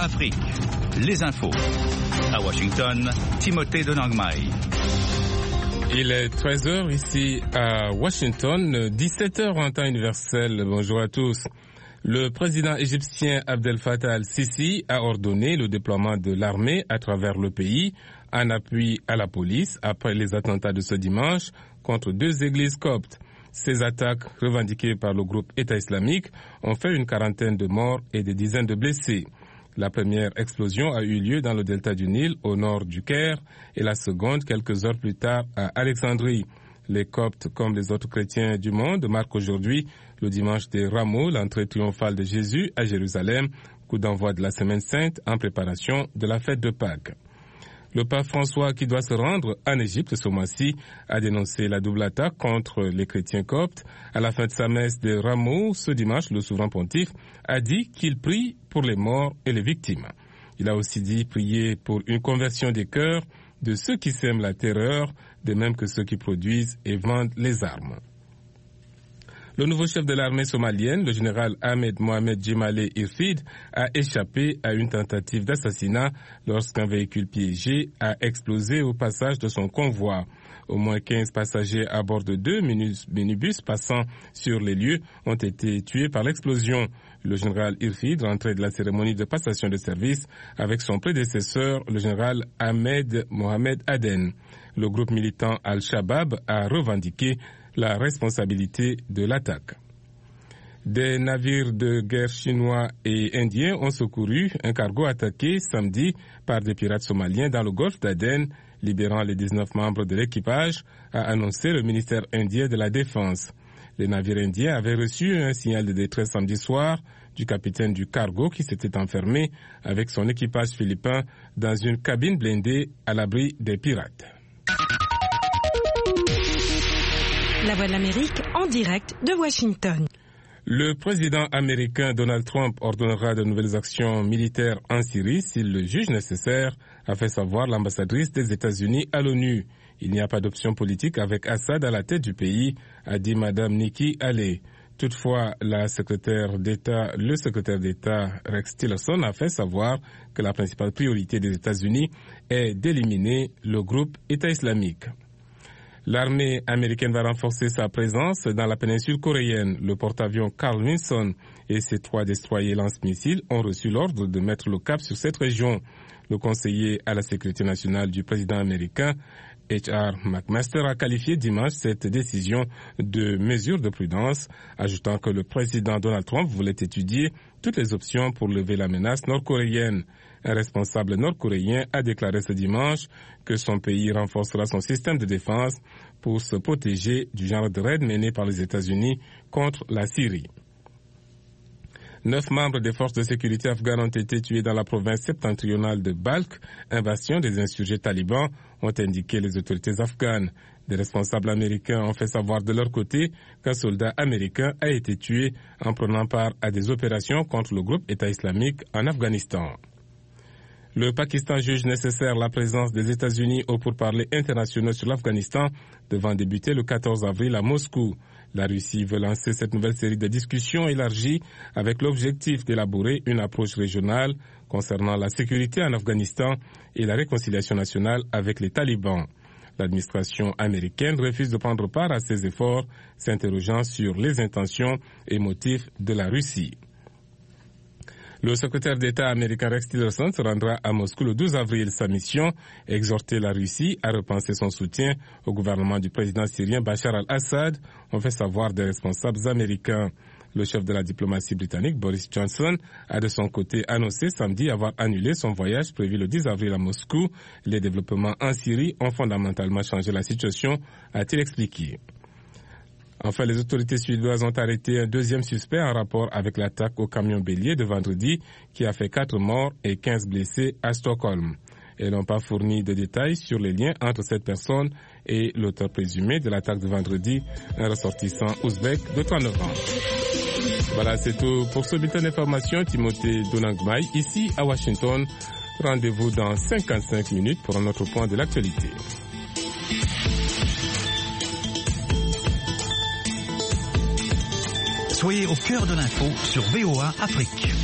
Afrique, les infos. À Washington, Timothée Donangmai. Il est 13h ici à Washington, 17h en temps universel. Bonjour à tous. Le président égyptien Abdel Fattah al-Sisi a ordonné le déploiement de l'armée à travers le pays en appui à la police après les attentats de ce dimanche contre 2 églises coptes. Ces attaques, revendiquées par le groupe État islamique, ont fait une quarantaine de morts et des dizaines de blessés. La première explosion a eu lieu dans le delta du Nil, au nord du Caire, et la seconde quelques heures plus tard à Alexandrie. Les Coptes, comme les autres chrétiens du monde, marquent aujourd'hui, le dimanche des Rameaux, l'entrée triomphale de Jésus à Jérusalem, coup d'envoi de la Semaine Sainte en préparation de la fête de Pâques. Le pape François, qui doit se rendre en Égypte ce mois-ci, a dénoncé la double attaque contre les chrétiens coptes. À la fin de sa messe des Rameaux, ce dimanche, le souverain pontife a dit qu'il prie pour les morts et les victimes. Il a aussi dit prier pour une conversion des cœurs de ceux qui sèment la terreur, de même que ceux qui produisent et vendent les armes. Le nouveau chef de l'armée somalienne, le général Ahmed Mohamed Jimale Irfid, a échappé à une tentative d'assassinat lorsqu'un véhicule piégé a explosé au passage de son convoi. Au moins 15 passagers à bord de 2 minibus passant sur les lieux ont été tués par l'explosion. Le général Irfid rentrait de la cérémonie de passation de service avec son prédécesseur, le général Ahmed Mohamed Aden. Le groupe militant Al-Shabaab a revendiqué la responsabilité de l'attaque. Des navires de guerre chinois et indiens ont secouru un cargo attaqué samedi par des pirates somaliens dans le golfe d'Aden, libérant les 19 membres de l'équipage, a annoncé le ministère indien de la Défense. Les navires indiens avaient reçu un signal de détresse samedi soir du capitaine du cargo qui s'était enfermé avec son équipage philippin dans une cabine blindée à l'abri des pirates. La Voix de l'Amérique en direct de Washington. Le président américain Donald Trump ordonnera de nouvelles actions militaires en Syrie s'il le juge nécessaire, a fait savoir l'ambassadrice des États-Unis à l'ONU. Il n'y a pas d'option politique avec Assad à la tête du pays, a dit Mme Nikki Haley. Toutefois, le secrétaire d'État Rex Tillerson a fait savoir que la principale priorité des États-Unis est d'éliminer le groupe État islamique. L'armée américaine va renforcer sa présence dans la péninsule coréenne. Le porte-avions Carl Vinson et ses 3 destroyers lance-missiles ont reçu l'ordre de mettre le cap sur cette région. Le conseiller à la sécurité nationale du président américain, H.R. McMaster, a qualifié dimanche cette décision de mesure de prudence, ajoutant que le président Donald Trump voulait étudier toutes les options pour lever la menace nord-coréenne. Un responsable nord-coréen a déclaré ce dimanche que son pays renforcera son système de défense pour se protéger du genre de raid mené par les États-Unis contre la Syrie. 9 membres des forces de sécurité afghanes ont été tués dans la province septentrionale de Balkh, un bastion des insurgés talibans, ont indiqué les autorités afghanes. Des responsables américains ont fait savoir de leur côté qu'un soldat américain a été tué en prenant part à des opérations contre le groupe État islamique en Afghanistan. Le Pakistan juge nécessaire la présence des États-Unis aux pourparlers internationaux sur l'Afghanistan devant débuter le 14 avril à Moscou. La Russie veut lancer cette nouvelle série de discussions élargies avec l'objectif d'élaborer une approche régionale concernant la sécurité en Afghanistan et la réconciliation nationale avec les talibans. L'administration américaine refuse de prendre part à ces efforts, s'interrogeant sur les intentions et motifs de la Russie. Le secrétaire d'État américain Rex Tillerson se rendra à Moscou le 12 avril. Sa mission, exhorter la Russie à repenser son soutien au gouvernement du président syrien Bachar al-Assad, ont fait savoir des responsables américains. Le chef de la diplomatie britannique, Boris Johnson, a de son côté annoncé samedi avoir annulé son voyage prévu le 10 avril à Moscou. Les développements en Syrie ont fondamentalement changé la situation, a-t-il expliqué. Enfin, les autorités suédoises ont arrêté un deuxième suspect en rapport avec l'attaque au camion bélier de vendredi qui a fait 4 morts et 15 blessés à Stockholm. Elles n'ont pas fourni de détails sur les liens entre cette personne et l'auteur présumé de l'attaque de vendredi, un ressortissant ouzbek de 39 ans. Voilà, c'est tout pour ce bulletin d'information. Timothée Donangmai, ici à Washington. Rendez-vous dans 55 minutes pour un autre point de l'actualité. Soyez au cœur de l'info sur VOA Afrique.